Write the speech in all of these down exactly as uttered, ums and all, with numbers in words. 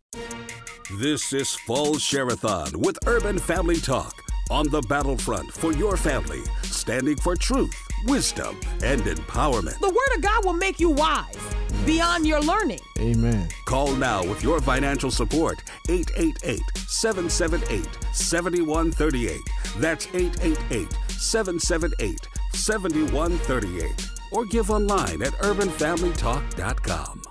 This is Fall Share-a-thon with Urban Family Talk on the battlefront for your family, standing for truth, wisdom, and empowerment. The Word of God will make you wise beyond your learning. Amen. Call now with your financial support, eight eight eight, seven seven eight, seven one three eight. That's eight eight eight, seven seven eight, seven one three eight. Or give online at urban family talk dot com.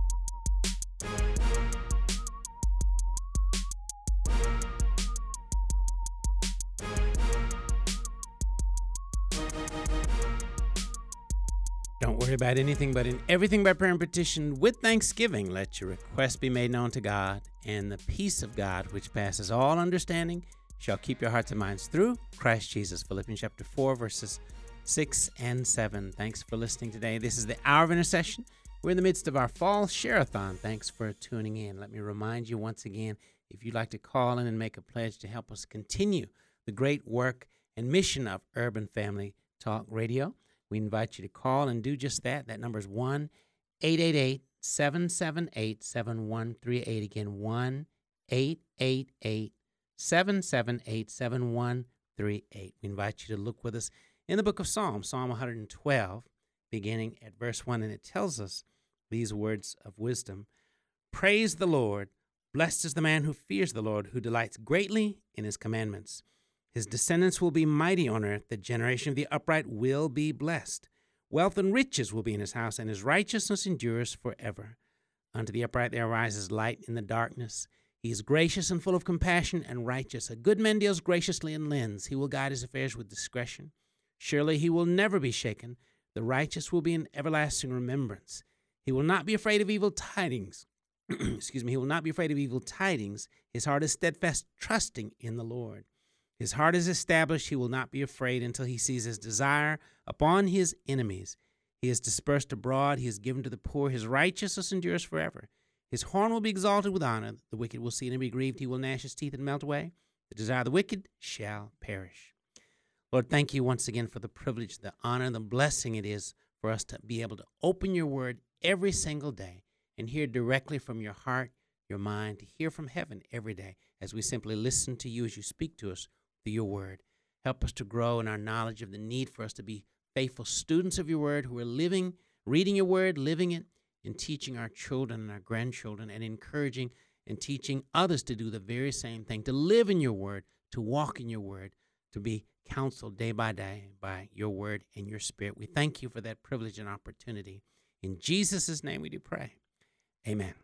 Don't worry about anything, but in everything by prayer and petition with thanksgiving, let your requests be made known to God, and the peace of God, which passes all understanding, shall keep your hearts and minds through Christ Jesus. Philippians chapter four, verses six and seven. Thanks for listening today. This is the Hour of Intercession. We're in the midst of our Fall Share-a-thon. Thanks for tuning in. Let me remind you once again, if you'd like to call in and make a pledge to help us continue the great work and mission of Urban Family Talk Radio, we invite you to call and do just that. That number is one eight eight eight, seven seven eight, seven one three eight. Again, one eight eight eight, seven seven eight, seven one three eight. We invite you to look with us in the book of Psalms, Psalm one twelve, beginning at verse one, and it tells us these words of wisdom. Praise the Lord. Blessed is the man who fears the Lord, who delights greatly in his commandments. His descendants will be mighty on earth. The generation of the upright will be blessed. Wealth and riches will be in his house, and his righteousness endures forever. Unto the upright there arises light in the darkness. He is gracious and full of compassion and righteous. A good man deals graciously and lends. He will guide his affairs with discretion. Surely he will never be shaken. The righteous will be in everlasting remembrance. He will not be afraid of evil tidings. Excuse me. He will not be afraid of evil tidings. His heart is steadfast, trusting in the Lord. His heart is established. He will not be afraid until he sees his desire upon his enemies. He is dispersed abroad. He is given to the poor. His righteousness endures forever. His horn will be exalted with honor. The wicked will see it and be grieved. He will gnash his teeth and melt away. The desire of the wicked shall perish. Lord, thank you once again for the privilege, the honor, the blessing it is for us to be able to open your word every single day and hear directly from your heart, your mind, to hear from heaven every day as we simply listen to you as you speak to us through your word. Help us to grow in our knowledge of the need for us to be faithful students of your word who are living, reading your word, living it, and teaching our children and our grandchildren, and encouraging and teaching others to do the very same thing, to live in your word, to walk in your word, to be counseled day by day by your word and your spirit. We thank you for that privilege and opportunity. In Jesus' name we do pray. Amen.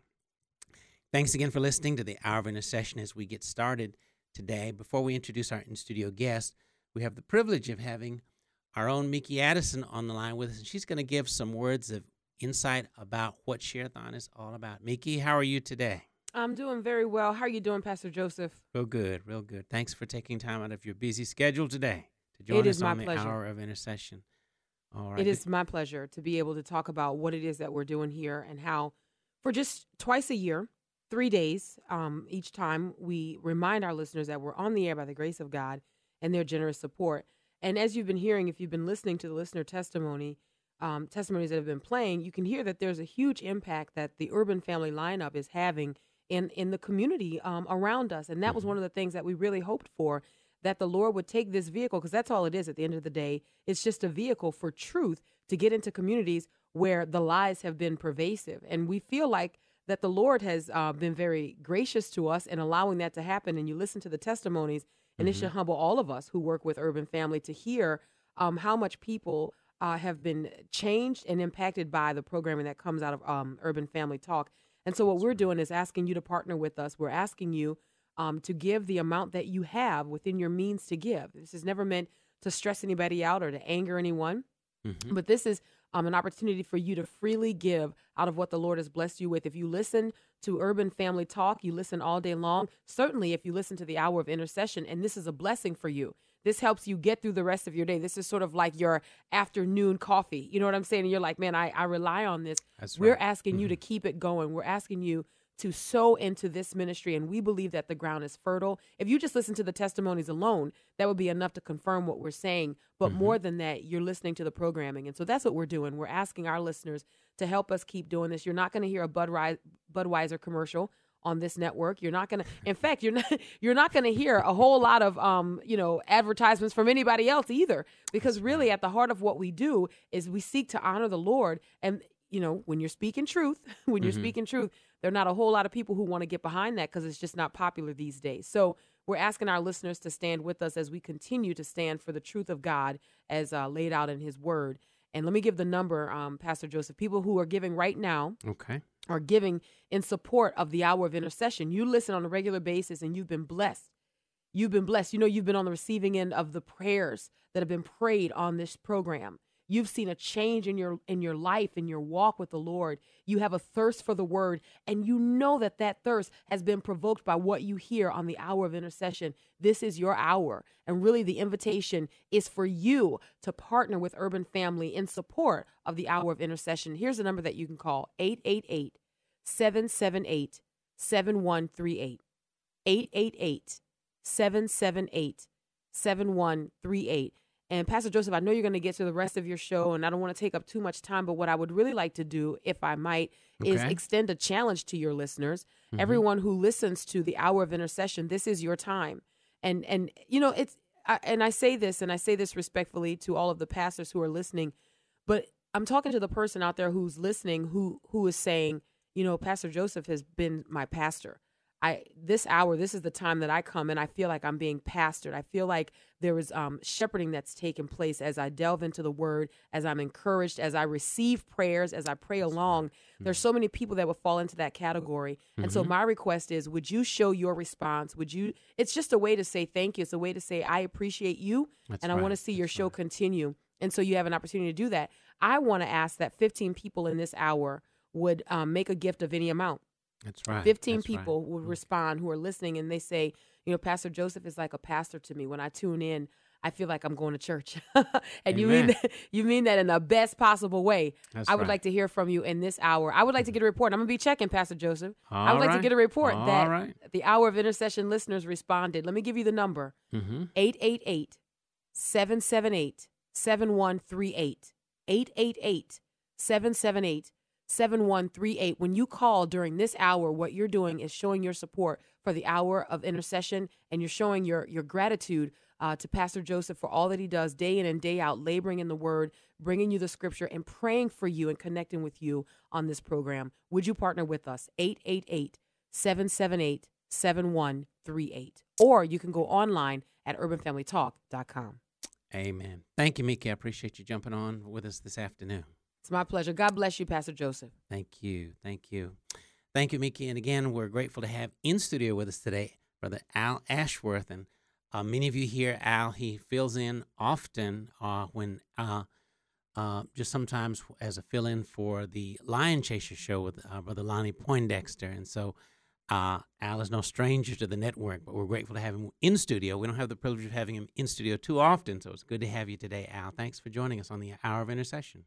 Thanks again for listening to the Hour of Intercession as we get started today. Before we introduce our in-studio guest, we have the privilege of having our own Mickey Addison on the line with us, and she's going to give some words of insight about what Share-a-thon is all about. Mickey, how are you today? I'm doing very well. How are you doing, Pastor Joseph? Real good, real good. Thanks for taking time out of your busy schedule today to join it is us my on the pleasure. Hour of Intercession. All right. It is my pleasure to be able to talk about what it is that we're doing here and how for just twice a year, three days um, each time, we remind our listeners that we're on the air by the grace of God and their generous support. And as you've been hearing, if you've been listening to the listener testimony, um, testimonies that have been playing, you can hear that there's a huge impact that the Urban Family lineup is having in, in the community um, around us. And that was one of the things that we really hoped for, that the Lord would take this vehicle, because that's all it is at the end of the day. It's just a vehicle for truth to get into communities where the lies have been pervasive. And we feel like that the Lord has uh, been very gracious to us in allowing that to happen. And you listen to the testimonies, and mm-hmm. it should humble all of us who work with Urban Family to hear um, how much people uh, have been changed and impacted by the programming that comes out of um, Urban Family Talk. And so what That's we're right. doing is asking you to partner with us. We're asking you um, to give the amount that you have within your means to give. This is never meant to stress anybody out or to anger anyone, mm-hmm. but this is Um, an opportunity for you to freely give out of what the Lord has blessed you with. If you listen to Urban Family Talk, you listen all day long. Certainly, if you listen to the Hour of Intercession, and this is a blessing for you. This helps you get through the rest of your day. This is sort of like your afternoon coffee. You know what I'm saying? And you're like, man, I, I rely on this. That's We're right. asking mm-hmm. you to keep it going. We're asking you to sow into this ministry, and we believe that the ground is fertile. If you just listen to the testimonies alone, that would be enough to confirm what we're saying. But mm-hmm. more than that, you're listening to the programming. And so that's what we're doing. We're asking our listeners to help us keep doing this. You're not going to hear a Budweiser, Budweiser commercial on this network. You're not going to, in fact, you're not, you're not going to hear a whole lot of, um, you know, advertisements from anybody else either, because really at the heart of what we do is we seek to honor the Lord. And, you know, when you're speaking truth, when you're mm-hmm. speaking truth, there are not a whole lot of people who want to get behind that because it's just not popular these days. So we're asking our listeners to stand with us as we continue to stand for the truth of God as uh, laid out in his word. And let me give the number, um, Pastor Joseph. People who are giving right now okay. are giving in support of the hour of intercession. You listen on a regular basis and you've been blessed. You've been blessed. You know, you've been on the receiving end of the prayers that have been prayed on this program. You've seen a change in your in your life, in your walk with the Lord. You have a thirst for the word, and you know that that thirst has been provoked by what you hear on the hour of intercession. This is your hour, and really the invitation is for you to partner with Urban Family in support of the hour of intercession. Here's the number that you can call, eight eight eight, seven seven eight, seven one three eight, eight eight eight, seven seven eight, seven one three eight. And Pastor Joseph, I know you're going to get to the rest of your show, and I don't want to take up too much time, but what I would really like to do, if I might, okay. is extend a challenge to your listeners. Mm-hmm. Everyone who listens to the hour of intercession, this is your time. And, and you know, it's, I, and I say this, and I say this respectfully to all of the pastors who are listening, but I'm talking to the person out there who's listening, who who is saying, you know, Pastor Joseph has been my pastor. I this hour, this is the time that I come and I feel like I'm being pastored. I feel like there is um, shepherding that's taken place as I delve into the word, as I'm encouraged, as I receive prayers, as I pray along. Mm-hmm. There's so many people that would fall into that category. Mm-hmm. And so my request is, would you show your response? Would you? It's just a way to say thank you. It's a way to say, I appreciate you. That's and right. I want to see that's your show right. continue. And so you have an opportunity to do that. I want to ask that fifteen people in this hour would um, make a gift of any amount. That's right. fifteen That's people right. would respond who are listening, and they say, you know, Pastor Joseph is like a pastor to me. When I tune in, I feel like I'm going to church. and Amen. you mean that, you mean that in the best possible way. That's I would right. like to hear from you in this hour. I would like to get a report. I'm going to be checking, Pastor Joseph. All I would like right. to get a report All that right. the hour of intercession listeners responded. Let me give you the number, mm-hmm. eight eight eight, seven seven eight, seven one three eight, eight eight eight, seven seven eight, seven one three eight. When you call during this hour, what you're doing is showing your support for the hour of intercession, and you're showing your your gratitude uh, to Pastor Joseph for all that he does day in and day out, laboring in the word, bringing you the scripture, and praying for you and connecting with you on this program. Would you partner with us? eight eight eight, seven seven eight, seven one three eight. Or you can go online at urban family talk dot com. Amen. Thank you, Miki. I appreciate you jumping on with us this afternoon. It's my pleasure. God bless you, Pastor Joseph. Thank you. Thank you. Thank you, Miki. And again, we're grateful to have in studio with us today Brother Al Ashworth. And uh, many of you hear Al. He fills in often uh, when uh, uh, just sometimes as a fill-in for the Lion Chaser show with uh, Brother Lonnie Poindexter. And so uh, Al is no stranger to the network, but we're grateful to have him in studio. We don't have the privilege of having him in studio too often, so it's good to have you today, Al. Thanks for joining us on the Hour of Intercession.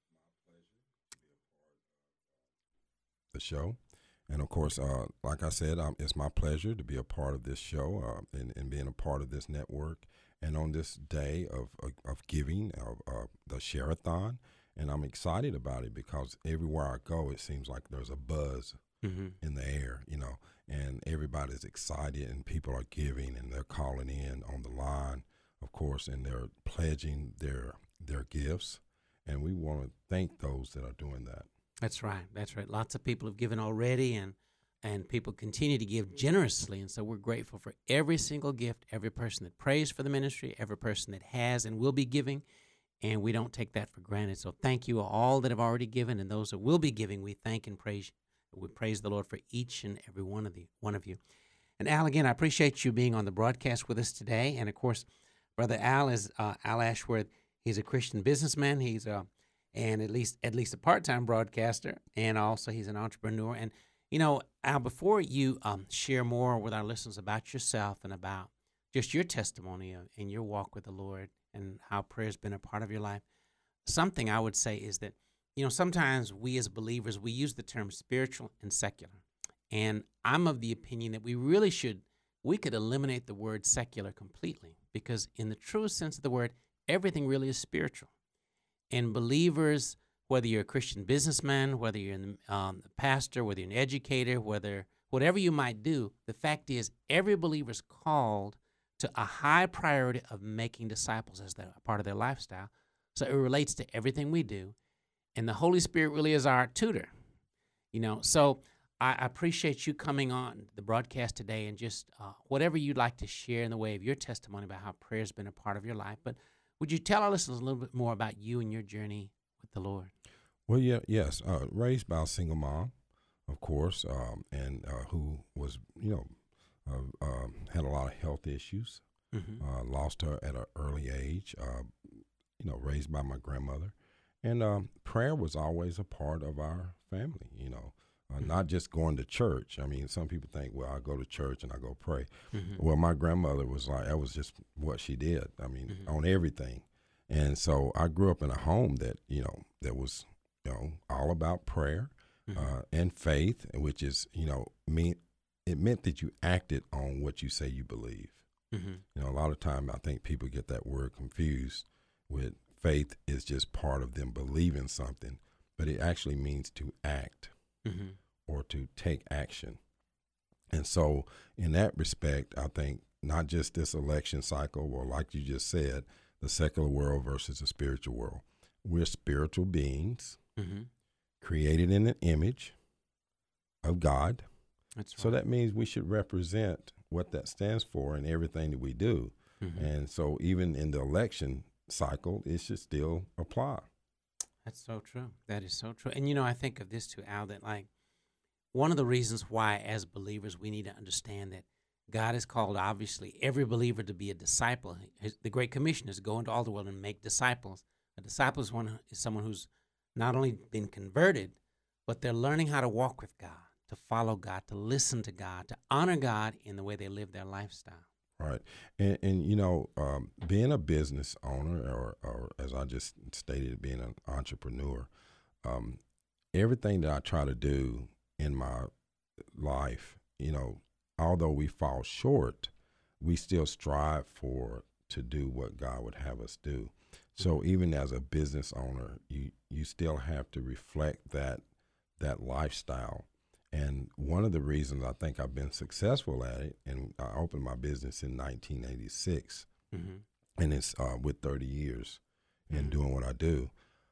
The show. And of course, uh, like I said, um, it's my pleasure to be a part of this show uh, and, and being a part of this network. And on this day of of, of giving, of uh, the Share-a-thon, and I'm excited about it because everywhere I go, it seems like there's a buzz mm-hmm. in the air, you know, and everybody's excited and people are giving and they're calling in on the line, of course, and they're pledging their their gifts. And we want to thank those that are doing that. That's right. That's right. Lots of people have given already, and and people continue to give generously. And so we're grateful for every single gift, every person that prays for the ministry, every person that has and will be giving, and we don't take that for granted. So thank you all that have already given, and those that will be giving, we thank and praise. We praise the Lord for each and every one of the one of you. And Al, again, I appreciate you being on the broadcast with us today. And of course, Brother Al is uh, Al Ashworth. He's a Christian businessman. He's a and at least at least a part-time broadcaster, and also he's an entrepreneur. And, you know, Al, before you um, share more with our listeners about yourself and about just your testimony and your walk with the Lord and how prayer has been a part of your life, something I would say is that, you know, sometimes we as believers, we use the term spiritual and secular. And I'm of the opinion that we really should, we could eliminate the word secular completely, because in the truest sense of the word, everything really is spiritual. And believers, whether you're a Christian businessman, whether you're a um, pastor, whether you're an educator, whether whatever you might do, the fact is every believer is called to a high priority of making disciples as their, a part of their lifestyle. So it relates to everything we do. And the Holy Spirit really is our tutor. You know, so I appreciate you coming on the broadcast today and just uh, whatever you'd like to share in the way of your testimony about how prayer has been a part of your life. But would you tell our listeners a little bit more about you and your journey with the Lord? Well, yeah, yes. Uh, raised by a single mom, of course, um, and uh, who was, you know, uh, um, had a lot of health issues. Mm-hmm. Uh, lost her at an early age. Uh, you know, raised by my grandmother, and um, prayer was always a part of our family. You know, uh, mm-hmm. not just going to church. I mean, some people think, well, I go to church and I go pray. Mm-hmm. Well, my grandmother was like, that was just what she did. I mean, Mm-hmm. on everything, and so I grew up in a home that you know that was you know all about prayer Mm-hmm. uh, and faith, which is you know mean it meant that you acted on what you say you believe. Mm-hmm. You know, a lot of time I think people get that word confused with faith is just part of them believing something, but it actually means to act Mm-hmm. or to take action. And so in that respect, I think not just this election cycle, or like you just said, the secular world versus the spiritual world. We're spiritual beings Mm-hmm. created in an image of God. That's right. So that means we should represent what that stands for in everything that we do. Mm-hmm. And so even in the election cycle, it should still apply. That's so true. That is so true. And, you know, I think of this too, Al, that like one of the reasons why as believers we need to understand that God has called, obviously, every believer to be a disciple. His, the Great Commission is go into all the world and make disciples. A disciple is, one, is someone who's not only been converted, but they're learning how to walk with God, to follow God, to listen to God, to honor God in the way they live their lifestyle. Right. And, and you know, um, being a business owner, or, or as I just stated, being an entrepreneur, um, everything that I try to do in my life, you know, although we fall short, we still strive for to do what God would have us do. So even as a business owner, you, you still have to reflect that that lifestyle. And one of the reasons I think I've been successful at it, and I opened my business in nineteen eighty-six, Mm-hmm. and it's uh, with thirty years in Mm-hmm. doing what I do,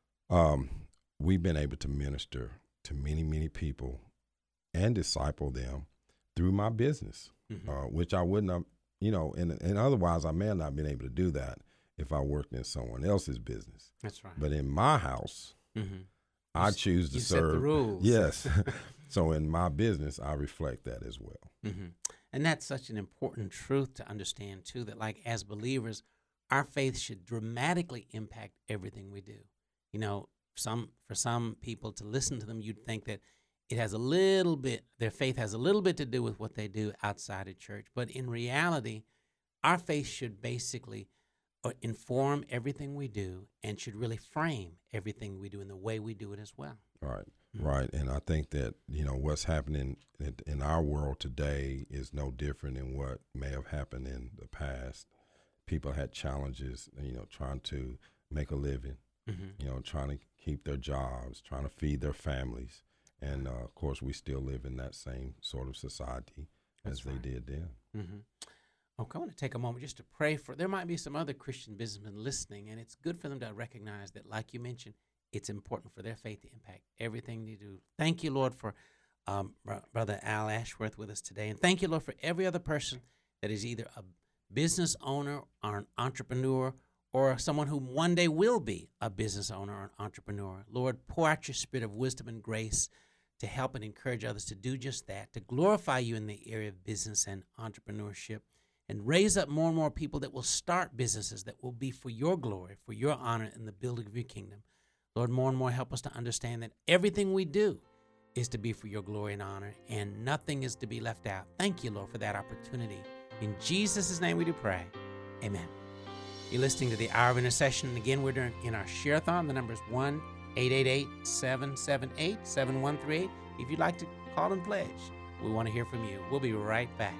um, we've been able to minister to many, many people and disciple them through my business, Mm-hmm. uh, which I wouldn't have, you know, and, and otherwise I may have not been able to do that if I worked in someone else's business. That's right. But in my house, Mm-hmm. I s- choose to you serve. set the rules. Yes. So in my business, I reflect that as well. Mm-hmm. And that's such an important truth to understand, too, that like as believers, our faith should dramatically impact everything we do. You know, some for some people to listen to them, you'd think that it has a little bit, their faith has a little bit to do with what they do outside of church. But in reality, our faith should basically uh, inform everything we do and should really frame everything we do in the way we do it as well. Right. Mhm. Right. And I think that, you know, what's happening in, in our world today is no different than what may have happened in the past. People had challenges, you know, trying to make a living, Mm-hmm. you know, trying to keep their jobs, trying to feed their families. And, uh, of course, we still live in that same sort of society That's as right. they did then. Mm-hmm. Okay, I want to take a moment just to pray for. There might be some other Christian businessmen listening, and it's good for them to recognize that, like you mentioned, it's important for their faith to impact everything they do. Thank you, Lord, for um, Br- Brother Al Ashworth with us today. And thank you, Lord, for every other person that is either a business owner or an entrepreneur or someone who one day will be a business owner or an entrepreneur. Lord, pour out your spirit of wisdom and grace to help and encourage others to do just that, to glorify you in the area of business and entrepreneurship, and raise up more and more people that will start businesses that will be for your glory, for your honor, and the building of your kingdom. Lord, more and more help us to understand that everything we do is to be for your glory and honor, and nothing is to be left out. Thank you, Lord, for that opportunity. In Jesus' name we do pray. Amen. You're listening to the Hour of Intercession. And again, we're doing in our share-a-thon. The number is one eight eight eight, seven seven eight, seven one three eight. If you'd like to call and pledge, we want to hear from you. We'll be right back.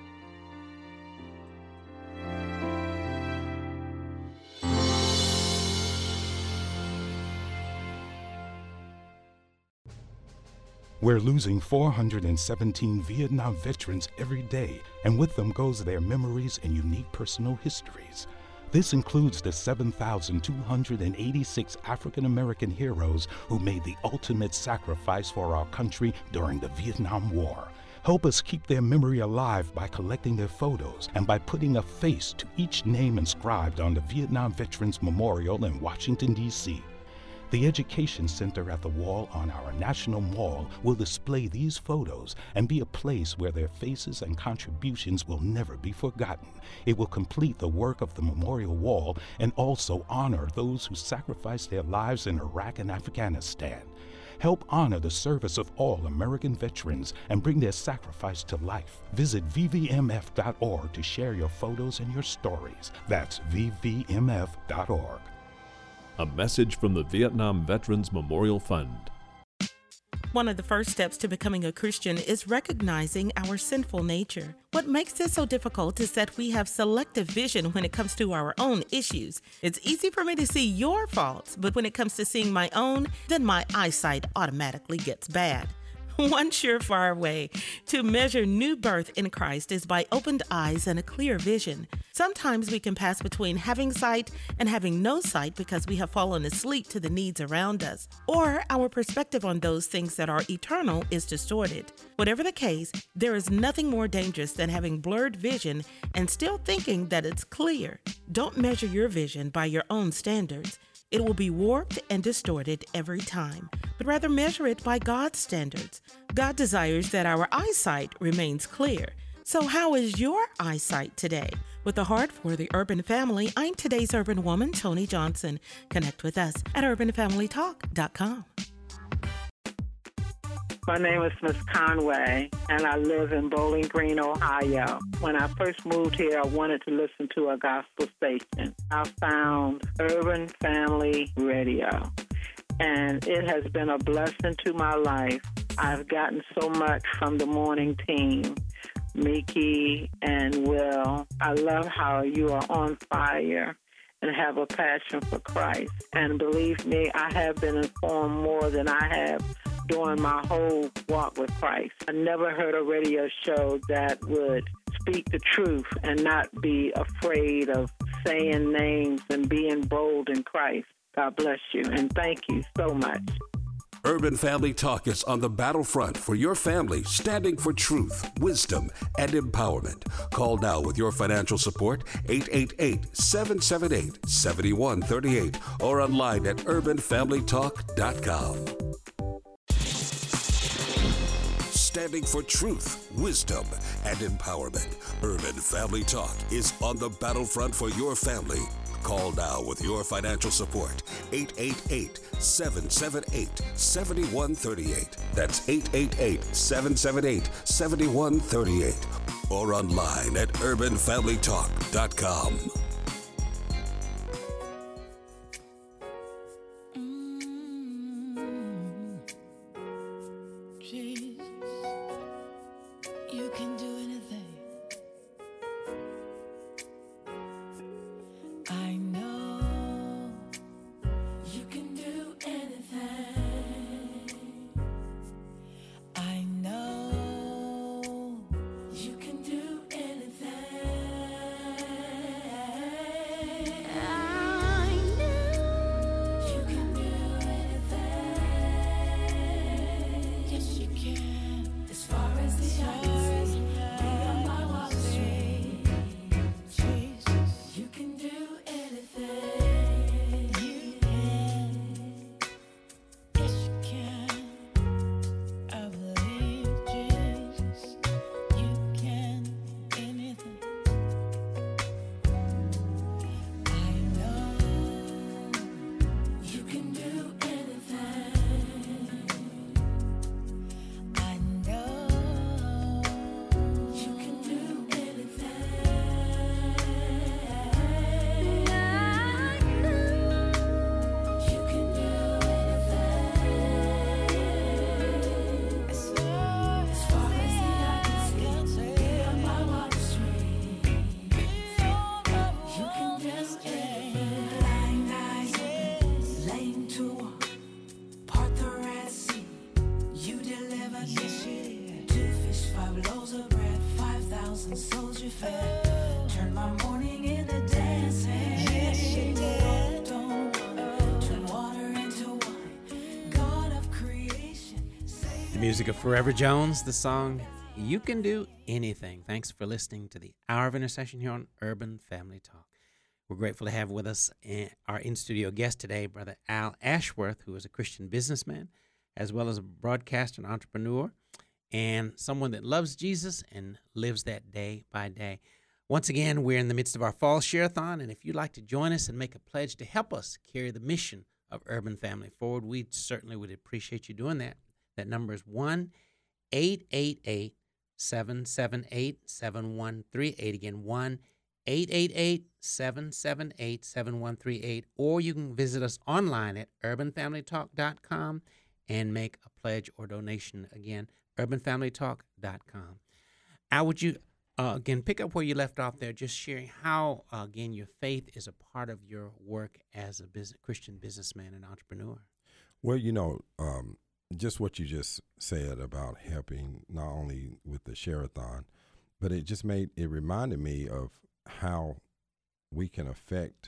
We're losing four hundred seventeen Vietnam veterans every day, and with them goes their memories and unique personal histories. This includes the seven thousand two hundred eighty-six African American heroes who made the ultimate sacrifice for our country during the Vietnam War. Help us keep their memory alive by collecting their photos and by putting a face to each name inscribed on the Vietnam Veterans Memorial in Washington, D C The Education Center at the wall on our National Mall will display these photos and be a place where their faces and contributions will never be forgotten. It will complete the work of the Memorial Wall and also honor those who sacrificed their lives in Iraq and Afghanistan. Help honor the service of all American veterans and bring their sacrifice to life. Visit V V M F dot org to share your photos and your stories. That's V V M F dot org. A message from the Vietnam Veterans Memorial Fund. One of the first steps to becoming a Christian is recognizing our sinful nature. What makes this so difficult is that we have selective vision when it comes to our own issues. It's easy for me to see your faults, but when it comes to seeing my own, then my eyesight automatically gets bad. One surefire way to measure new birth in Christ is by opened eyes and a clear vision. Sometimes we can pass between having sight and having no sight because we have fallen asleep to the needs around us, or our perspective on those things that are eternal is distorted. Whatever the case, there is nothing more dangerous than having blurred vision and still thinking that it's clear. Don't measure your vision by your own standards. It will be warped and distorted every time, but rather measure it by God's standards. God desires that our eyesight remains clear. So how is your eyesight today? With a heart for the urban family, I'm today's urban woman, Tony Johnson. Connect with us at urban family talk dot com. My name is Miss Conway, and I live in Bowling Green, Ohio. When I first moved here, I wanted to listen to a gospel station. I found Urban Family Radio, and it has been a blessing to my life. I've gotten so much from the morning team, Mickey and Will. I love how you are on fire and have a passion for Christ. And believe me, I have been informed more than I have during my whole walk with Christ. I never heard a radio show that would speak the truth and not be afraid of saying names and being bold in Christ. God bless you, and thank you so much. Urban Family Talk is on the battlefront for your family, standing for truth, wisdom, and empowerment. Call now with your financial support, eight eight eight, seven seven eight, seven one three eight, or online at urban family talk dot com. Standing for truth, wisdom, and empowerment, Urban Family Talk is on the battlefront for your family. Call now with your financial support, eight eight eight, seven seven eight, seven one three eight. That's eight eight eight, seven seven eight, seven one three eight. Or online at urban family talk dot com. and soldier fan. Turn my morning into dancing. Yes, she did. Don't turn water into wine. God of creation. The music of Forever Jones, the song You Can Do Anything. Thanks for listening to the Hour of Intercession here on Urban Family Talk. We're grateful to have with us our in-studio guest today, Brother Al Ashworth, who is a Christian businessman, as well as a broadcaster and entrepreneur, and someone that loves Jesus and lives that day by day. Once again, we're in the midst of our fall share-a-thon, and if you'd like to join us and make a pledge to help us carry the mission of Urban Family forward, we certainly would appreciate you doing that. That number is one eight eight eight, seven seven eight, seven one three eight. Again, one eight eight eight, seven seven eight, seven one three eight, or you can visit us online at urban family talk dot com and make a pledge or donation. Again, urban family talk dot com. Al, would you, uh, again, pick up where you left off there, just sharing how, uh, again, your faith is a part of your work as a business, Christian businessman and entrepreneur? Well, you know, um, just what you just said about helping not only with the share-a-thon, but it just made, it reminded me of how we can affect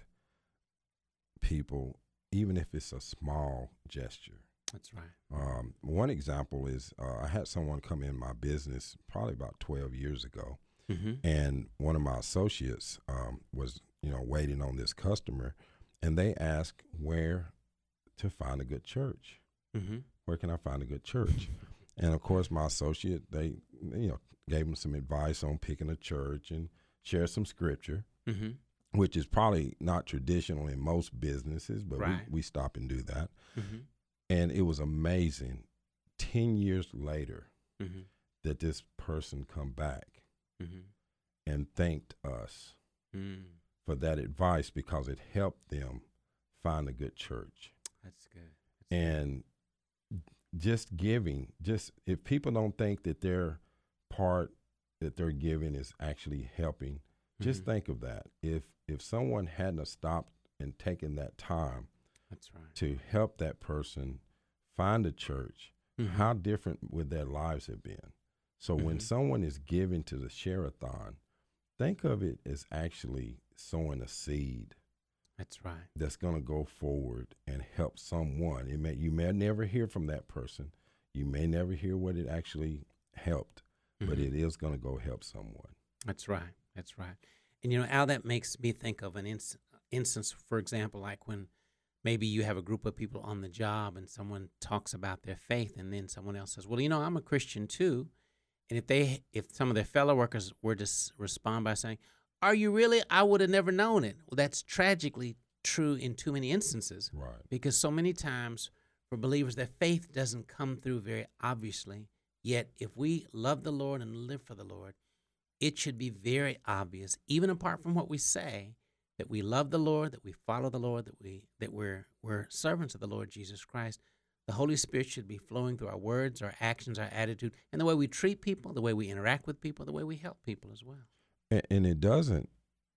people, even if it's a small gesture. That's right. Um, one example is uh, I had someone come in my business probably about twelve years ago, mm-hmm. and one of my associates um, was, you know, waiting on this customer, and they asked where to find a good church. Mm-hmm. Where can I find a good church? And of course, my associate, they, you know, gave them some advice on picking a church and share some scripture, mm-hmm. which is probably not traditional in most businesses, but right. we, we stop and do that. Mm-hmm. And it was amazing, ten years later, mm-hmm. that this person come back mm-hmm. and thanked us mm. for that advice because it helped them find a good church. That's good. That's and good. Just giving, just if people don't think that their part that they're giving is actually helping, mm-hmm. just think of that. If if someone hadn't stopped and taken that time, that's right, to help that person find a church, mm-hmm. how different would their lives have been? So mm-hmm. when someone is giving to the share-a-thon, think of it as actually sowing a seed. That's right. That's going to go forward and help someone. It may you may never hear from that person. You may never hear what it actually helped, mm-hmm. but it is going to go help someone. That's right. That's right. And, you know, Al, that makes me think of an inst- instance, for example, like when maybe you have a group of people on the job and someone talks about their faith, and then someone else says, well, you know, I'm a Christian too. And if they, if some of their fellow workers were to s- respond by saying, are you really? I would have never known it. Well, that's tragically true in too many instances. Right. Because so many times for believers, their faith doesn't come through very obviously. Yet if we love the Lord and live for the Lord, it should be very obvious, even apart from what we say, that we love the Lord, that we follow the Lord, that we that we're we're servants of the Lord Jesus Christ. The Holy Spirit should be flowing through our words, our actions, our attitude, and the way we treat people, the way we interact with people, the way we help people as well. And, and it doesn't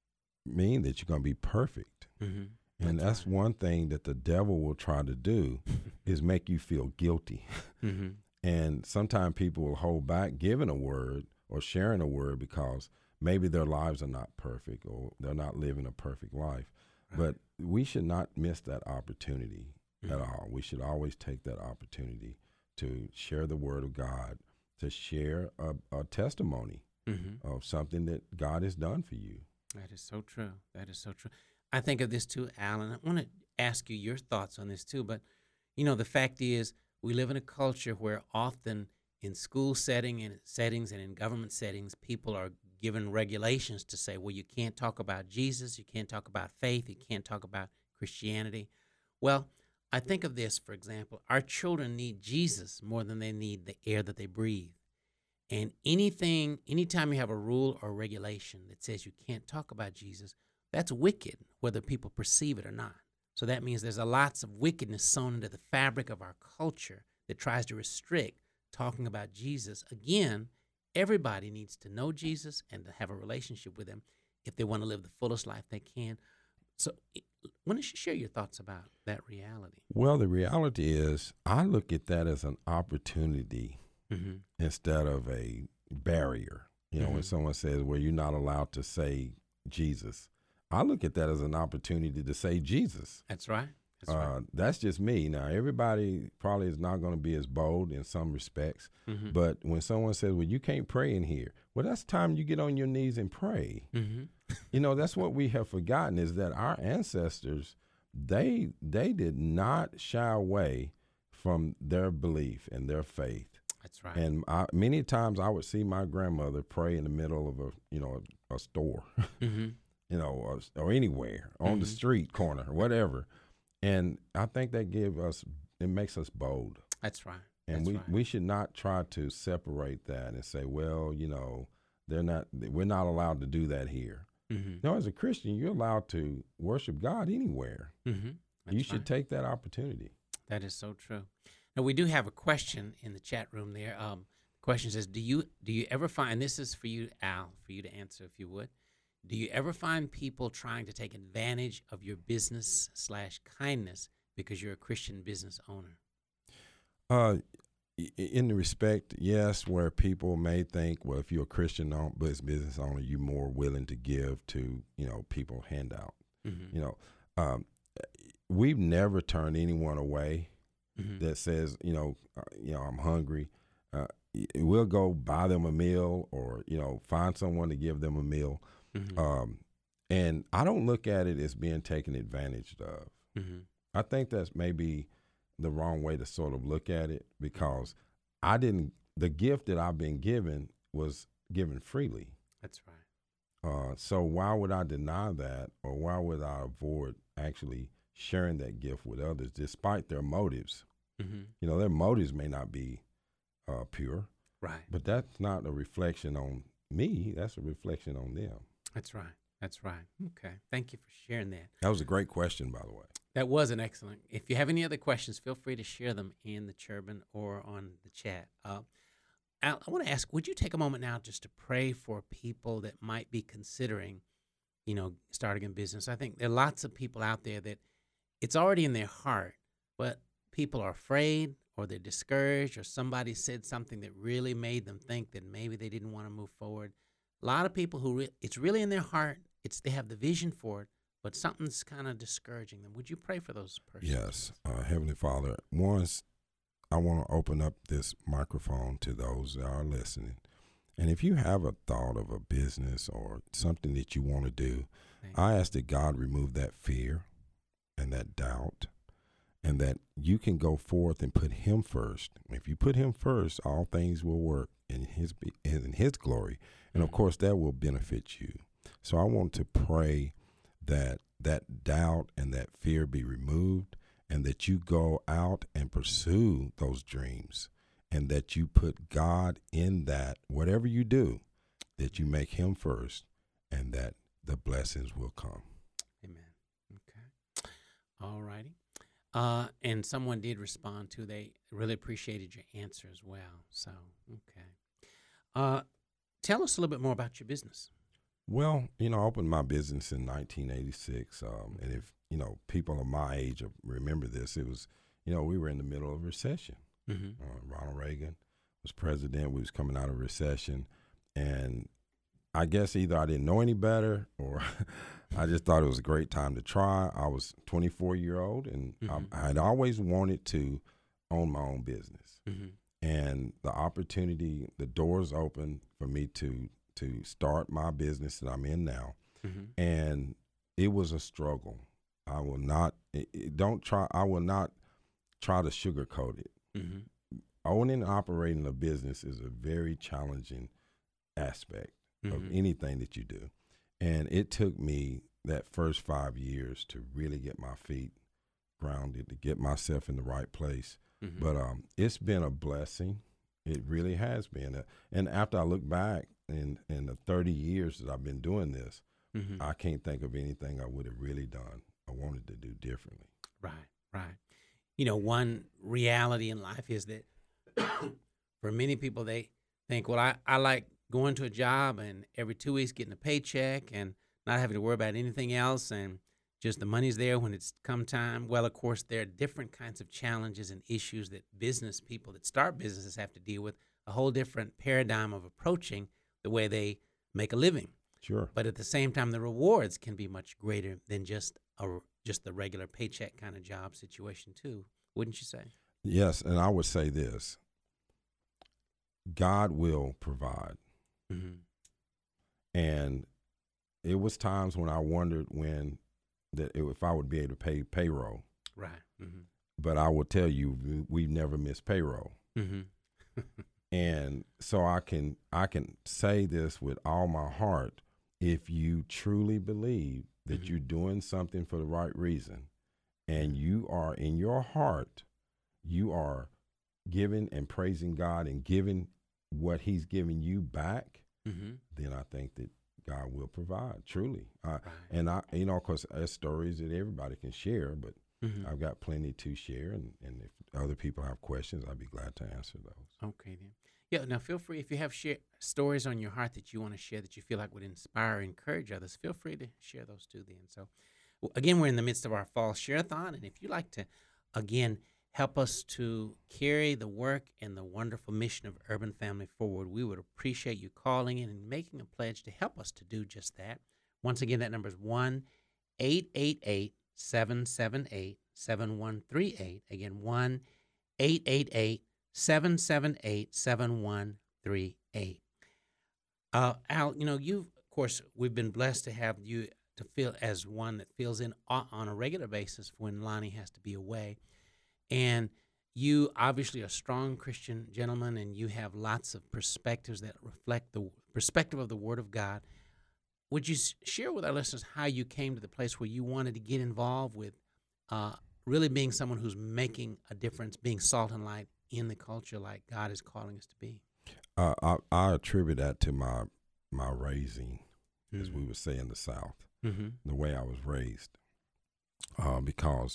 mean that you're going to be perfect. Mm-hmm. And that's, that's right. one thing that the devil will try to do is make you feel guilty. Mm-hmm. And sometimes people will hold back giving a word or sharing a word because maybe their lives are not perfect or they're not living a perfect life. Right. But we should not miss that opportunity mm-hmm. at all. We should always take that opportunity to share the word of God, to share a, a testimony mm-hmm. of something that God has done for you. That is so true. That is so true. I think of this too, Alan. I want to ask you your thoughts on this too. But, you know, the fact is we live in a culture where often in school setting and settings and in government settings, people are given regulations to say, well, you can't talk about Jesus, you can't talk about faith, you can't talk about Christianity. Well, I think of this, for example, our children need Jesus more than they need the air that they breathe. And anything, anytime you have a rule or regulation that says you can't talk about Jesus, that's wicked, whether people perceive it or not. So that means there's a lots of wickedness sewn into the fabric of our culture that tries to restrict talking about Jesus. Again, everybody needs to know Jesus and to have a relationship with him if they want to live the fullest life they can. So why don't you share your thoughts about that reality? Well, the reality is I look at that as an opportunity mm-hmm. instead of a barrier. You know, Mhm. when someone says, well, you're not allowed to say Jesus, I look at that as an opportunity to say Jesus. That's right. That's uh, right. That's just me. Now, everybody probably is not going to be as bold in some respects. Mhm. But when someone says, well, you can't pray in here, well, that's time you get on your knees and pray. Mhm. You know, that's what we have forgotten is that our ancestors, they they did not shy away from their belief and their faith. That's right. And I, many times I would see my grandmother pray in the middle of a, you know, a, a store, Mhm. you know, or, or anywhere on the Mhm. street corner, whatever. And I think that gives us, it makes us bold. That's right. And That's we, right. we should not try to separate that and say, well, you know, they're not, we're not allowed to do that here. Mhm. No, as a Christian, you're allowed to worship God anywhere. Mhm. You That's should right. take that opportunity. That is so true. Now we do have a question in the chat room there. Um, the question says, "Do you do you ever find?" And this is for you, Al, for you to answer if you would. Do you ever find people trying to take advantage of your business slash kindness because you're a Christian business owner? Uh, i- in the respect, yes, where people may think, well, if you're a Christian own- bus- business owner, you're more willing to give to, you know, people handout. Mhm. You know, um, we've never turned anyone away Mhm. that says, you know, uh, you know, I'm hungry. Uh, y- we'll go buy them a meal or, you know, find someone to give them a meal. Mhm. Um, and I don't look at it as being taken advantage of. Mhm. I think that's maybe the wrong way to sort of look at it because I didn't, the gift that I've been given was given freely. That's right. Uh, so why would I deny that or why would I avoid actually sharing that gift with others despite their motives? Mhm. You know, their motives may not be uh, pure, Right. but that's not a reflection on me. That's a reflection on them. That's right. That's right. Okay. Thank you for sharing that. That was a great question, by the way. That was an excellent. If you have any other questions, feel free to share them in the Churban or on the chat. Uh, Al, I want to ask, would you take a moment now just to pray for people that might be considering, you know, starting a business? I think there are lots of people out there that it's already in their heart, but people are afraid or they're discouraged or somebody said something that really made them think that maybe they didn't want to move forward. A lot of people who re- it's really in their heart, it's they have the vision for it, but something's kind of discouraging them. Would you pray for those persons? Yes, uh, Heavenly Father, once I want to open up this microphone to those that are listening. And if you have a thought of a business or something that you want to do, Thank you. I ask that God remove that fear and that doubt and that you can go forth and put him first. If you put him first, all things will work in his in his glory. And of course, that will benefit you. So I want to pray that that doubt and that fear be removed and that you go out and pursue those dreams and that you put God in that, whatever you do, that you make him first and that the blessings will come. Amen. Okay. All righty. Uh, and someone did respond to, they really appreciated your answer as well. So, okay. Uh, tell us a little bit more about your business. Well, you know, I opened my business in nineteen eighty-six. Um, and if, you know, people of my age remember this, it was, you know, we were in the middle of a recession. Mm-hmm. Uh, Ronald Reagan was president. We was coming out of recession. And I guess either I didn't know any better or I just thought it was a great time to try. I was twenty-four year old and Mhm. I, I'd always wanted to own my own business. Mm-hmm. And the opportunity, the doors open for me to to start my business that I'm in now. Mm-hmm. And it was a struggle. I will not, it, it- don't try, I will not try to sugarcoat it. Mm-hmm. Owning and operating a business is a very challenging aspect of Mhm. anything that you do. And it took me that first five years to really get my feet grounded, to get myself in the right place. Mm-hmm. But um, it's been a blessing. It really has been. Uh, And after I look back in, in the thirty years that I've been doing this, Mm-hmm. I can't think of anything I would have really done or wanted to do differently. Right, right. You know, one reality in life is that for many people, they think, well, I, I like going to a job and every two weeks getting a paycheck and not having to worry about anything else and just the money's there when it's come time. Well, of course, there are different kinds of challenges and issues that business people that start businesses have to deal with, a whole different paradigm of approaching the way they make a living. Sure. But at the same time, the rewards can be much greater than just a just the regular paycheck kind of job situation too, wouldn't you say? Yes, and I would say this: God will provide. Mm-hmm. And it was times when I wondered when that if I would be able to pay payroll. Right. Mm-hmm. But I will tell you, we- we've never missed payroll. Mm-hmm. And so I can I can say this with all my heart: if you truly believe that Mhm. you're doing something for the right reason, and you are in your heart, you are giving and praising God and giving what He's giving you back, Mm-hmm. then I think that God will provide, truly. I, Right. and I, you know, of course, there's stories that everybody can share, but Mm-hmm. I've got plenty to share, and, and if other people have questions, I'd be glad to answer those. Okay, then. Yeah, now feel free, if you have share, stories on your heart that you want to share that you feel like would inspire or encourage others, feel free to share those too then. So, well, again, we're in the midst of our fall share-a-thon, and if you'd like to, again, help us to carry the work and the wonderful mission of Urban Family forward, we would appreciate you calling in and making a pledge to help us to do just that. Once again, that number is one eight eight eight, seven seven eight, seven one three eight. Again, one eight eight eight, seven seven eight, seven one three eight. Uh, Al, you know, you, of course, we've been blessed to have you to feel as one that fills in on on a regular basis when Lonnie has to be away. And you obviously are a strong Christian gentleman, and you have lots of perspectives that reflect the perspective of the Word of God. Would you s- share with our listeners how you came to the place where you wanted to get involved with uh, really being someone who's making a difference, being salt and light in the culture like God is calling us to be? Uh, I, I attribute that to my my raising, as Mhm. we would say in the South, Mm-hmm. the way I was raised, uh, because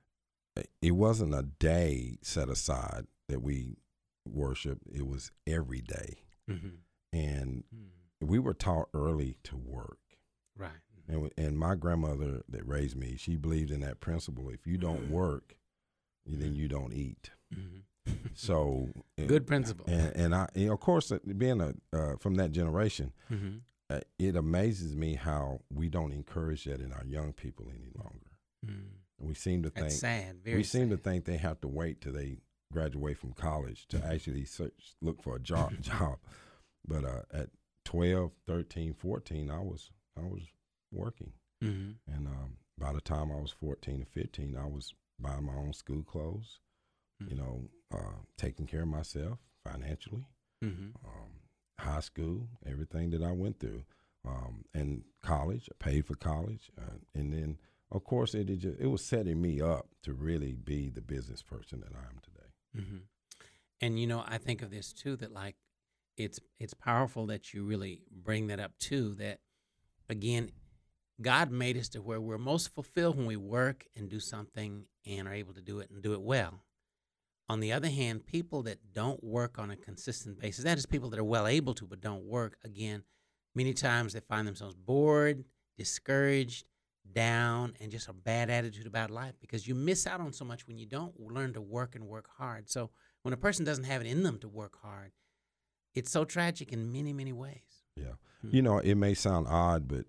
it wasn't a day set aside that we worshiped. It was every day. Mm-hmm. And Mm-hmm. we were taught early to work. Right. And, w- and my grandmother that raised me, she believed in that principle. If you don't work, then you don't eat. Mm-hmm. So Good principle. And, and I, you know, of course, uh, being a uh, from that generation, Mm-hmm. uh, it amazes me how we don't encourage that in our young people any longer. Mm. We seem to think That's sad. Very we seem to sad. think they have to wait till they graduate from college to actually search, look for a job. job. But uh, at twelve, thirteen, fourteen, I was I was working, Mm-hmm. and um, by the time I was fourteen or fifteen, I was buying my own school clothes. You know, uh, taking care of myself financially. Mm-hmm. Um, high school, everything that I went through, um, and college, I paid for college, uh, and then of course it, it just it was setting me up to really be the business person that I am today. Mm-hmm. And you know, I think of this too, that like it's it's powerful that you really bring that up too. That again, God made us to where we're most fulfilled when we work and do something and are able to do it and do it well. On the other hand, people that don't work on a consistent basis, that is people that are well able to but don't work, again, many times they find themselves bored, discouraged, down, and just a bad attitude about life because you miss out on so much when you don't learn to work and work hard. So when a person doesn't have it in them to work hard, it's so tragic in many, many ways. Yeah, Hmm. you know, it may sound odd, but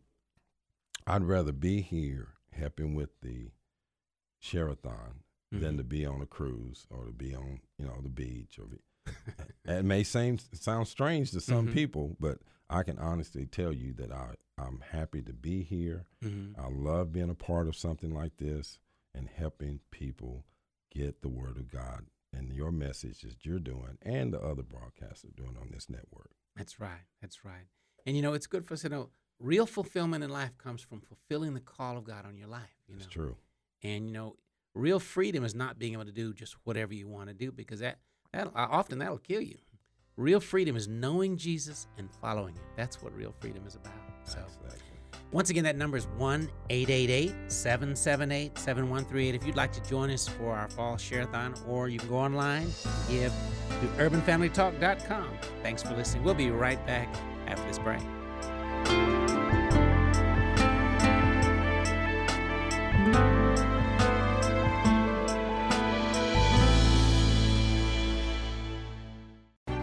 I'd rather be here helping with the share-a-thon than Mhm. to be on a cruise or to be on, you know, the beach. Or be, it may seem sound strange to some Mhm. people, but I can honestly tell you that I I'm happy to be here. Mhm. I love being a part of something like this and helping people get the word of God and your message that you're doing and the other broadcasts are doing on this network. That's right. That's right. And you know, it's good for us to know real fulfillment in life comes from fulfilling the call of God on your life. You It's know? true. And you know, real freedom is not being able to do just whatever you want to do because that that often that'll kill you. Real freedom is knowing Jesus and following him. That's what real freedom is about. So Exactly. once again, that number is one eight eight eight, seven seven eight, seven one three eight. If you'd like to join us for our fall share-a-thon, or you can go online and give to urban family talk dot com. Thanks for listening. We'll be right back after this break.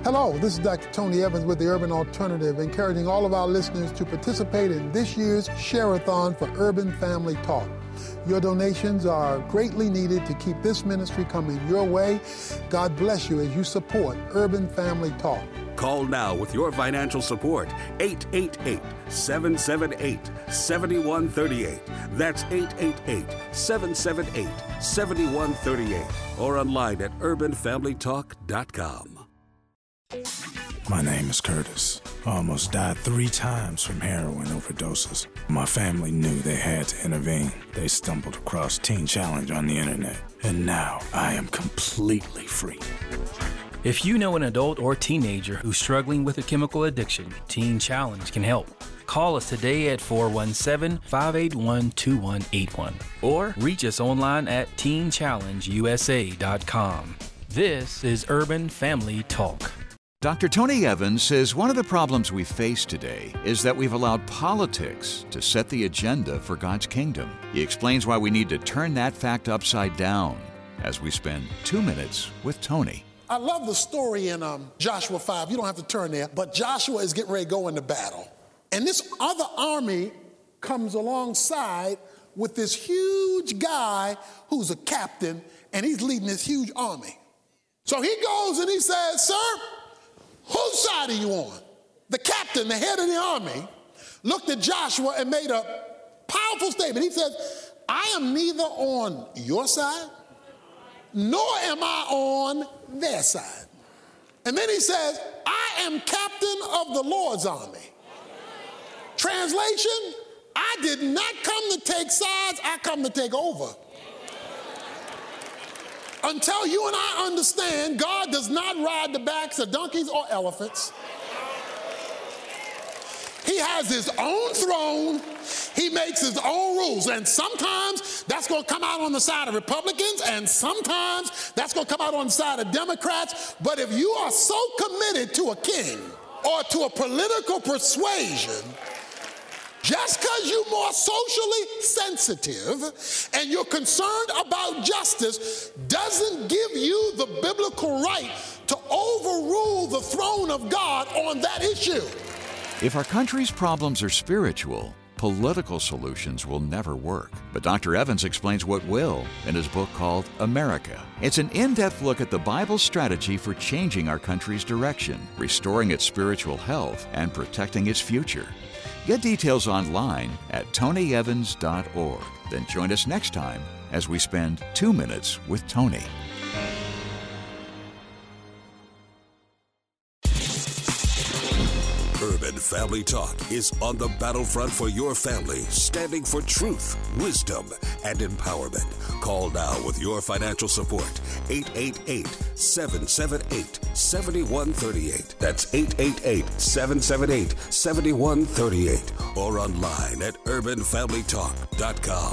Hello, this is Doctor Tony Evans with the Urban Alternative, encouraging all of our listeners to participate in this year's Share-a-thon for Urban Family Talk. Your donations are greatly needed to keep this ministry coming your way. God bless you as you support Urban Family Talk. Call now with your financial support, eight eight eight, seven seven eight, seven one three eight. That's eight eight eight, seven seven eight, seven one three eight. Or online at urban family talk dot com. My name is Curtis. I almost died three times from heroin overdoses. My family knew they had to intervene. They stumbled across Teen Challenge on the internet, and now I am completely free. If you know an adult or teenager who's struggling with a chemical addiction, Teen Challenge can help. Call us today at four one seven, five eight one, two one eight one or reach us online at teen challenge u s a dot com. This is Urban Family Talk. Doctor Tony Evans says one of the problems we face today is that we've allowed politics to set the agenda for God's kingdom. He explains why we need to turn that fact upside down as we spend two minutes with Tony. I love the story in um, Joshua five. You don't have to turn there, but Joshua is getting ready to go into battle. And this other army comes alongside with this huge guy who's a captain, and he's leading this huge army. So he goes and he says, "Sir, whose side are you on?" The captain, the head of the army, looked at Joshua and made a powerful statement. He said, "I am neither on your side, nor am I on their side." And then he says, "I am captain of the Lord's army." Translation, I did not come to take sides, I come to take over. Until you and I understand God does not ride the backs of donkeys or elephants. He has his own throne. He makes his own rules. And sometimes that's going to come out on the side of Republicans, and sometimes that's going to come out on the side of Democrats. But if you are so committed to a king or to a political persuasion, just because you're more socially sensitive and you're concerned about justice doesn't give you the biblical right to overrule the throne of God on that issue. If our country's problems are spiritual, political solutions will never work. But Doctor Evans explains what will in his book called America. It's an in-depth look at the Bible's strategy for changing our country's direction, restoring its spiritual health, and protecting its future. Get details online at tony evans dot org. Then join us next time as we spend two minutes with Tony. Urban Family Talk is on the battlefront for your family, standing for truth, wisdom, and empowerment. Call now with your financial support, eight eight eight, seven seven eight, seven one three eight. That's eight eight eight, seven seven eight, seven one three eight. Or online at urban family talk dot com.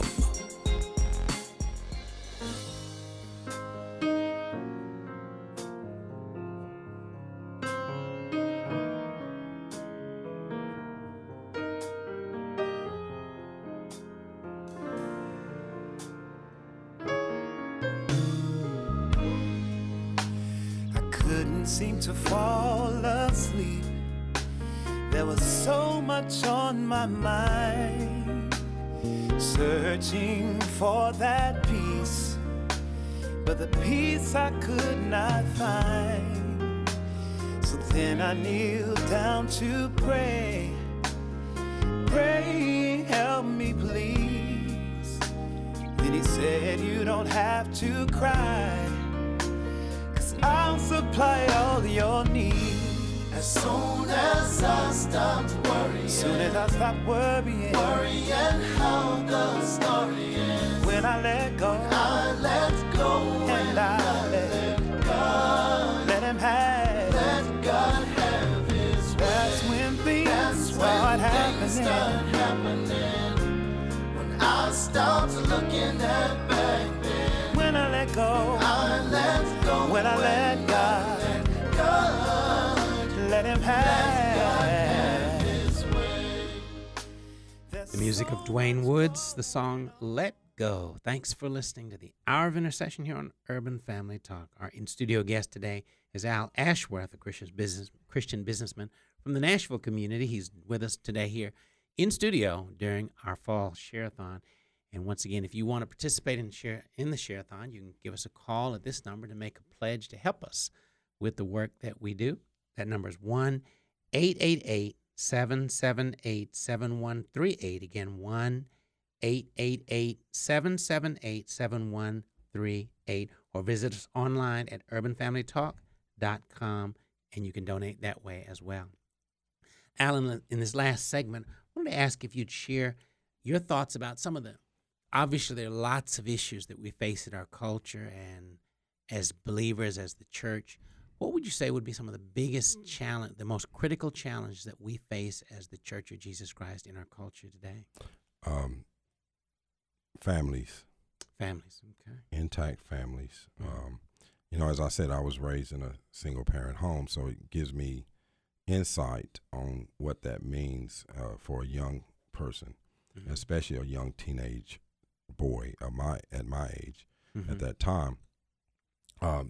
Seemed to fall asleep. There was so much on my mind, searching for that peace, but the peace I could not find. So then I kneeled down to pray, pray, help me please. Then he said, you don't have to cry, I'll supply all your needs. As soon as I stopped worrying, as soon as I stopped worrying, worrying how the story ends. When I let go, I let go, and I, I let, let God, let Him have, let God have His way. That's when things That's start, when happening. Things start happening. When I stopped looking at back then. When I let go, I let go. When I let God, let, God, let Him have, let God have His way. The music of Dwayne Woods, the song Let go. Thanks for listening to the Hour of Intercession here on Urban Family Talk. Our in-studio guest today is Al Ashworth, a Christian business Christian businessman from the Nashville community. He's with us today here in studio during our fall share-a-thon. And once again, if you want to participate in share in the share-a-thon, you can give us a call at this number to make a pledge to help us with the work that we do. That number is one eight eight eight, seven seven eight, seven one three eight. Again, one eight eight eight, seven seven eight, seven one three eight. Or visit us online at urban family talk dot com, and you can donate that way as well. Alan, in this last segment, I wanted to ask if you'd share your thoughts about some of the Obviously, there are lots of issues that we face in our culture and as believers, as the church. What would you say would be some of the biggest challenge, the most critical challenges that we face as the Church of Jesus Christ in our culture today? Um, families. Families, okay. Intact families. Um, you know, as I said, I was raised in a single-parent home, so it gives me insight on what that means uh, for a young person, mm-hmm. especially a young teenage boy of my at my age mm-hmm. at that time. Um,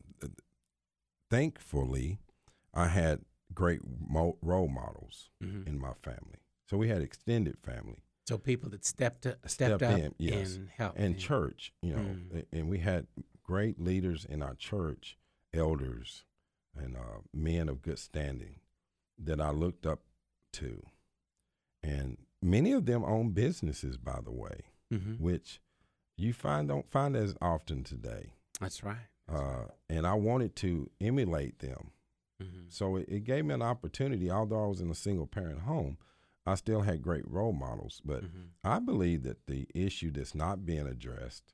thankfully, I had great mo- role models mm-hmm. in my family. So we had extended family. So people that stepped up, stepped, stepped up in, yes. and helped. And in. church, you know, mm. and we had great leaders in our church, elders and uh, men of good standing that I looked up to. And many of them own businesses, by the way, mm-hmm. which you find don't find as often today. That's right. That's uh, right. And I wanted to emulate them. Mm-hmm. So it, it gave me an opportunity. Although I was in a single-parent home, I still had great role models. But mm-hmm. I believe that the issue that's not being addressed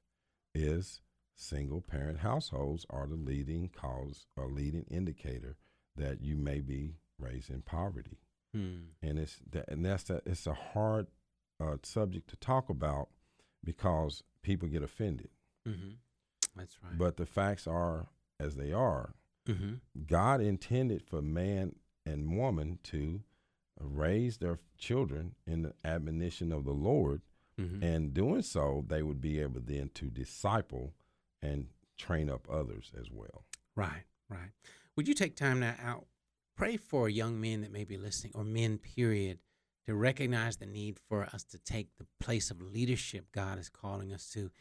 is single-parent households are the leading cause or leading indicator that you may be raised in poverty. Hmm. And it's that, and that's a, it's a hard uh, subject to talk about because people get offended. Mm-hmm. That's right. But the facts are as they are. Mm-hmm. God intended for man and woman to raise their children in the admonition of the Lord, mm-hmm. and doing so, they would be able then to disciple and train up others as well. Right, right. Would you take time now out? Pray for young men that may be listening, or men, period, to recognize the need for us to take the place of leadership God is calling us to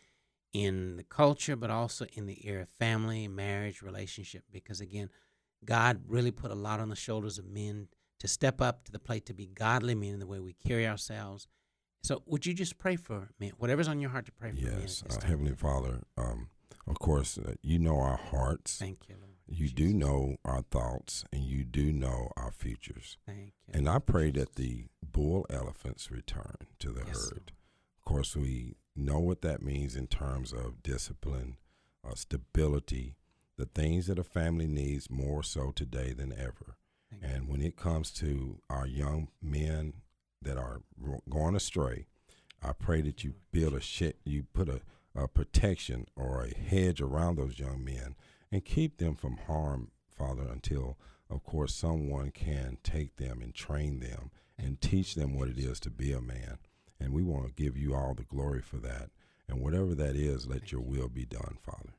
in the culture, but also in the area of family, marriage, relationship. Because, again, God really put a lot on the shoulders of men to step up to the plate, to be godly men in the way we carry ourselves. So would you just pray for men, whatever's on your heart to pray for men? Yes, uh, Heavenly Father, um, of course, uh, you know our hearts. Thank you, Lord. You Jesus. do know our thoughts, and you do know our futures. Thank you. And I pray that the bull elephants return to the Yes, herd. Lord. Of course, we know what that means in terms of discipline, uh, stability, the things that a family needs more so today than ever. Thank and you. when it comes to our young men that are ro- going astray, I pray that you build a sh- you put a, a protection or a hedge around those young men and keep them from harm, Father, until, of course, someone can take them and train them and teach them what it is to be a man. And we want to give you all the glory for that. And whatever that is, let Thank your you. will be done, Father.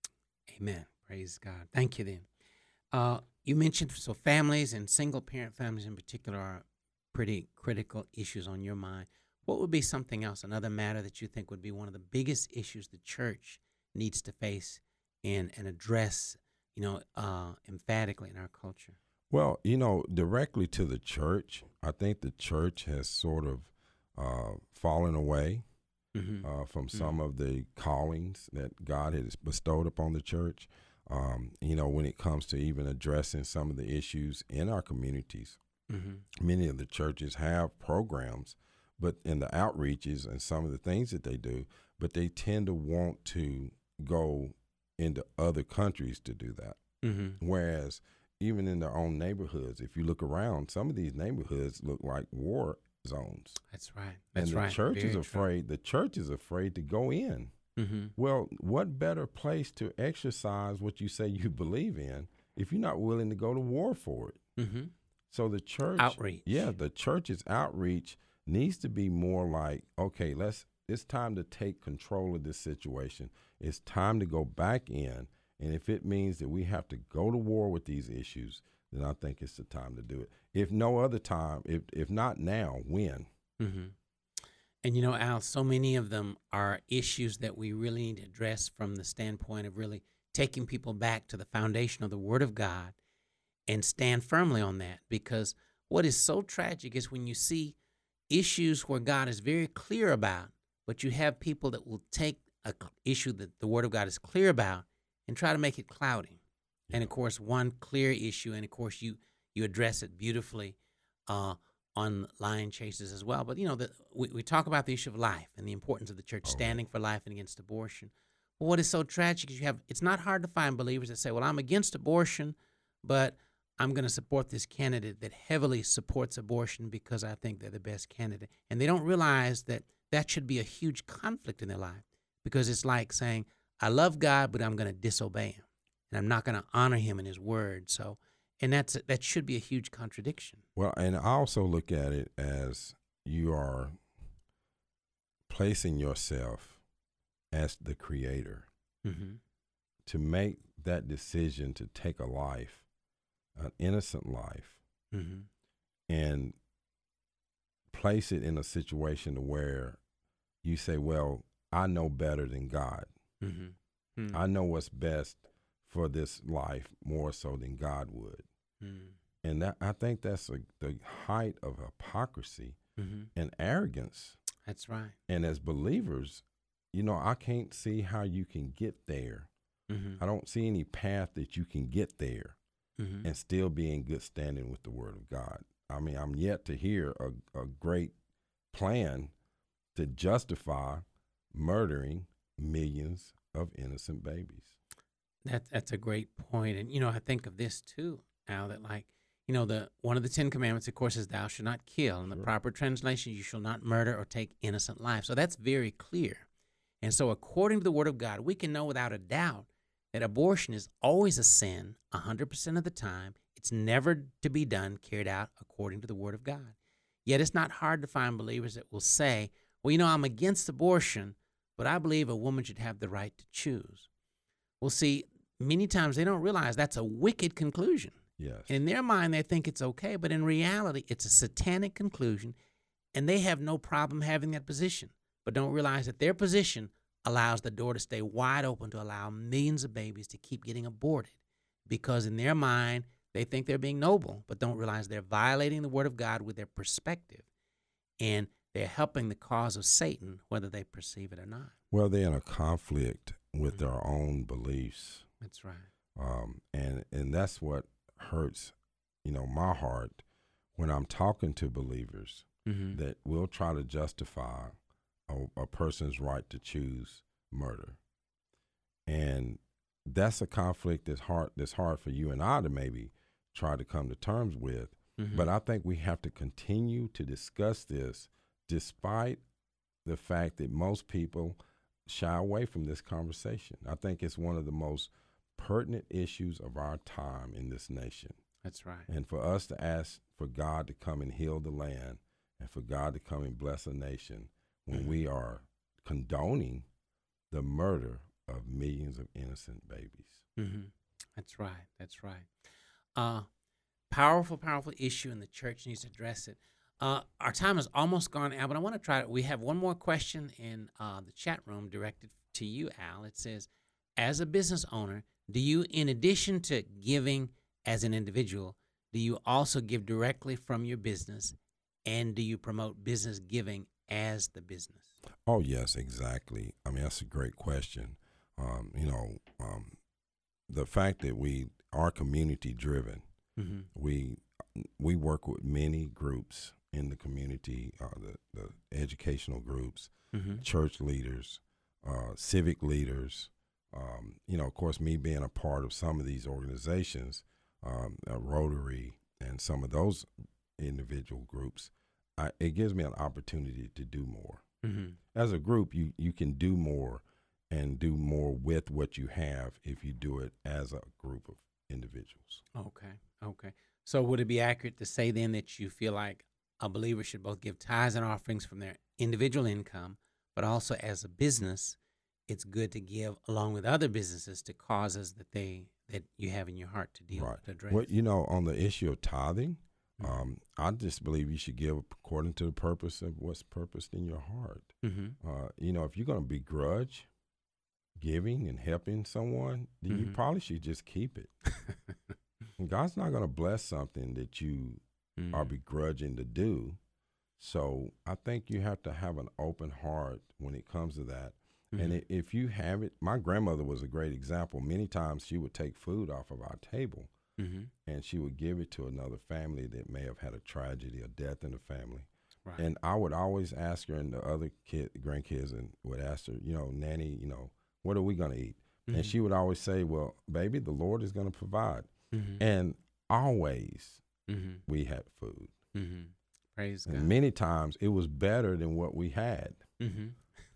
Amen. Praise God. Thank you then. Uh, you mentioned, so families and single-parent families in particular are pretty critical issues on your mind. What would be something else, another matter that you think would be one of the biggest issues the church needs to face and, and address, you know, uh, emphatically in our culture? Well, you know, directly to the church, I think the church has sort of uh, fallen away mm-hmm. uh, from mm-hmm. some of the callings that God has bestowed upon the church. Um, you know, when it comes to even addressing some of the issues in our communities, mm-hmm. many of the churches have programs, but in the outreaches and some of the things that they do, but they tend to want to go into other countries to do that. Mm-hmm. Whereas even in their own neighborhoods, if you look around, some of these neighborhoods look like war zones. That's right. That's and the right. church Very is afraid. true. The church is afraid to go in. Mm-hmm. Well, what better place to exercise what you say you believe in if you're not willing to go to war for it? Mm-hmm. So the church Outreach. Yeah, the church's outreach needs to be more like, okay, let's it's time to take control of this situation. It's time to go back in, and if it means that we have to go to war with these issues, then I think it's the time to do it. If no other time, if if not now, when? Mm-hmm. And, you know, Al, so many of them are issues that we really need to address from the standpoint of really taking people back to the foundation of the Word of God and stand firmly on that. Because what is so tragic is when you see issues where God is very clear about, but you have people that will take an issue that the Word of God is clear about and try to make it cloudy. And, of course, one clear issue, and, of course, you, you address it beautifully uh, on Lion Chases as well. But, you know, the, we, we talk about the issue of life and the importance of the church standing for life and against abortion. Well, what is so tragic is you have, it's not hard to find believers that say, well, I'm against abortion, but I'm going to support this candidate that heavily supports abortion because I think they're the best candidate. And they don't realize that that should be a huge conflict in their life, because it's like saying, I love God, but I'm going to disobey him, and I'm not going to honor him in his word. So, and that's that should be a huge contradiction. Well, and I also look at it as you are placing yourself as the creator mm-hmm. to make that decision to take a life, an innocent life, mm-hmm. and place it in a situation where you say, well, I know better than God. Mm-hmm. Mm-hmm. I know what's best for this life more so than God would. Mm-hmm. And that, I think that's a, the height of hypocrisy mm-hmm. and arrogance. That's right. And as believers, you know, I can't see how you can get there. Mm-hmm. I don't see any path that you can get there mm-hmm. and still be in good standing with the Word of God. I mean, I'm yet to hear a, a great plan to justify murdering millions of innocent babies. That, that's a great point. And, you know, I think of this too, Al, that like, you know, the one of the Ten Commandments, of course, is thou shalt not kill. In the Sure. proper translation, you shall not murder or take innocent life. So that's very clear. And so according to the Word of God, we can know without a doubt that abortion is always a sin one hundred percent of the time. It's never to be done, carried out according to the Word of God. Yet it's not hard to find believers that will say, well, you know, I'm against abortion, but I believe a woman should have the right to choose. Well, see, many times they don't realize that's a wicked conclusion. Yes. And in their mind, they think it's okay, but in reality, it's a satanic conclusion, and they have no problem having that position, but don't realize that their position allows the door to stay wide open to allow millions of babies to keep getting aborted, because in their mind, they think they're being noble, but don't realize they're violating the Word of God with their perspective, and they're helping the cause of Satan, whether they perceive it or not. Well, they're in a conflict with Mm-hmm. their own beliefs. That's right. Um, and, and that's what hurts, you know, my heart when I'm talking to believers Mm-hmm. that will try to justify a, a person's right to choose murder. And that's a conflict that's hard, that's hard for you and I to maybe try to come to terms with. Mm-hmm. But I think we have to continue to discuss this despite the fact that most people shy away from this conversation. I think it's one of the most pertinent issues of our time in this nation. That's right. And for us to ask for God to come and heal the land and for God to come and bless a nation when Mm-hmm. we are condoning the murder of millions of innocent babies. Mm-hmm. That's right. That's right. Uh, powerful, powerful issue, and the church needs to address it. Uh, our time is almost gone, Al, but I want to try to, we have one more question in uh, the chat room directed to you, Al. It says, as a business owner, do you, in addition to giving as an individual, do you also give directly from your business, and do you promote business giving as the business? Oh, yes, exactly. I mean, that's a great question. Um, you know, um, the fact that we are community driven, mm-hmm. we we work with many groups in the community, uh, the, the educational groups, Mm-hmm. church leaders, uh, civic leaders. Um, you know, of course, me being a part of some of these organizations, um, uh, Rotary and some of those individual groups, I, it gives me an opportunity to do more. Mm-hmm. As a group, you, you can do more and do more with what you have if you do it as a group of individuals. Okay, okay. So would it be accurate to say then that you feel like a believer should both give tithes and offerings from their individual income, but also as a business, it's good to give along with other businesses to causes that they that you have in your heart to deal right. with, to address. Well, you know, on the issue of tithing, mm-hmm. um, I just believe you should give according to the purpose of what's purposed in your heart. Mm-hmm. Uh, you know, if you're going to begrudge giving and helping someone, then Mm-hmm. you probably should just keep it. And God's not going to bless something that you mm-hmm. are begrudging to do. So I think you have to have an open heart when it comes to that. Mm-hmm. And if you have it, my grandmother was a great example. Many times she would take food off of our table mm-hmm. and she would give it to another family that may have had a tragedy or death in the family. Right. And I would always ask her, and the other kid, grandkids, and would ask her, you know, Nanny, you know, what are we going to eat? Mm-hmm. And she would always say, well, baby, the Lord is going to provide. Mm-hmm. And always mm-hmm. we had food. Mm-hmm. Praise and God. Many times it was better than what we had. Mm-hmm.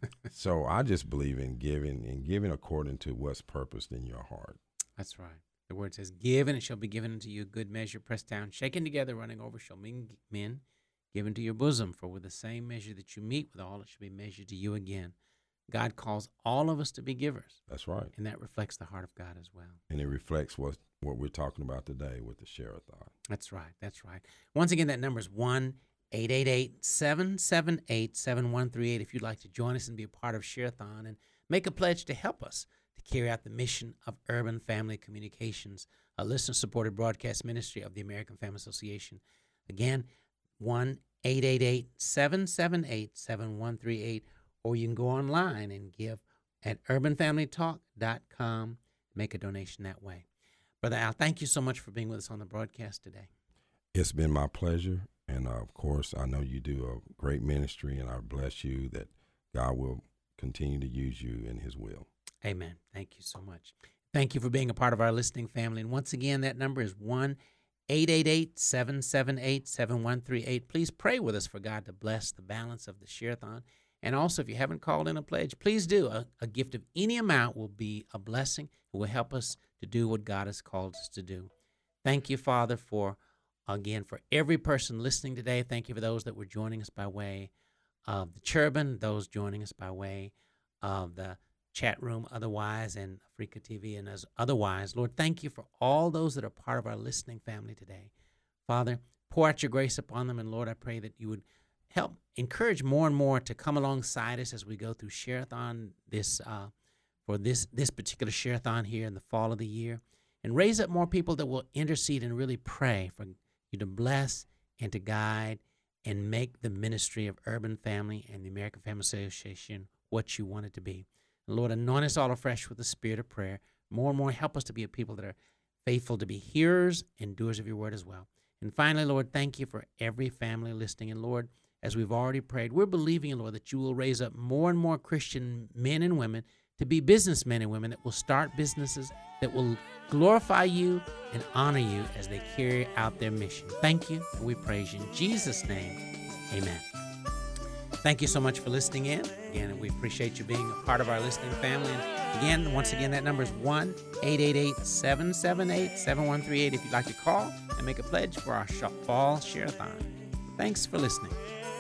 So I just believe in giving and giving according to what's purposed in your heart. That's right. The word says, give and it shall be given unto you, good measure, pressed down, shaken together, running over, shall men, men given to your bosom. For with the same measure that you meet withal, it shall be measured to you again. God calls all of us to be givers. That's right. And that reflects the heart of God as well. And it reflects what, what we're talking about today with the Share-a-thon. That's right. That's right. Once again, that number is one eight eight eight, seven seven eight, seven one three eight if you'd like to join us and be a part of Share-a-thon and make a pledge to help us to carry out the mission of Urban Family Communications, a listener-supported broadcast ministry of the American Family Association. Again, one eight eight eight, seven seven eight, seven one three eight, or you can go online and give at urban family talk dot com, make a donation that way. Brother Al, thank you so much for being with us on the broadcast today. It's been my pleasure. And, uh, of course, I know you do a great ministry, and I bless you that God will continue to use you in his will. Amen. Thank you so much. Thank you for being a part of our listening family. And once again, that number is one eight eight eight, seven seven eight, seven one three eight. Please pray with us for God to bless the balance of the Share-a-thon. And also, if you haven't called in a pledge, please do. A, a gift of any amount will be a blessing. It will help us to do what God has called us to do. Thank you, Father, for Again, for every person listening today, thank you for those that were joining us by way of the Cherubim, those joining us by way of the chat room otherwise, and Africa T V and as otherwise. Lord, thank you for all those that are part of our listening family today. Father, pour out your grace upon them, and Lord, I pray that you would help encourage more and more to come alongside us as we go through Share-a-thon this, uh, for this, this particular Share-a-thon here in the fall of the year, and raise up more people that will intercede and really pray for you to bless and to guide and make the ministry of Urban Family and the American Family Association what you want it to be. And Lord, anoint us all afresh with the spirit of prayer. More and more, help us to be a people that are faithful to be hearers and doers of your word as well. And finally, Lord, thank you for every family listening. And Lord, as we've already prayed, we're believing, Lord, that you will raise up more and more Christian men and women to be businessmen and women that will start businesses that will glorify you and honor you as they carry out their mission. Thank you, and we praise you. In Jesus' name, amen. Thank you so much for listening in. Again, we appreciate you being a part of our listening family. And again, once again, that number is one eight eight eight, seven seven eight, seven one three eight if you'd like to call and make a pledge for our fall Share-a-thon. Thanks for listening.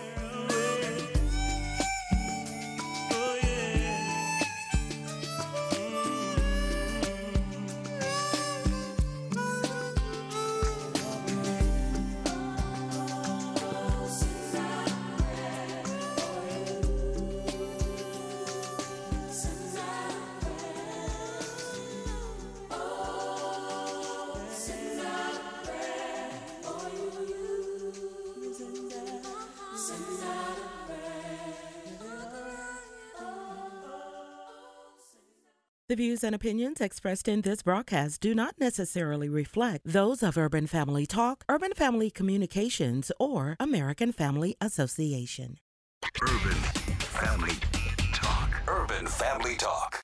The views and opinions expressed in this broadcast do not necessarily reflect those of Urban Family Talk, Urban Family Communications, or American Family Association. Urban Family Talk. Urban Family Talk.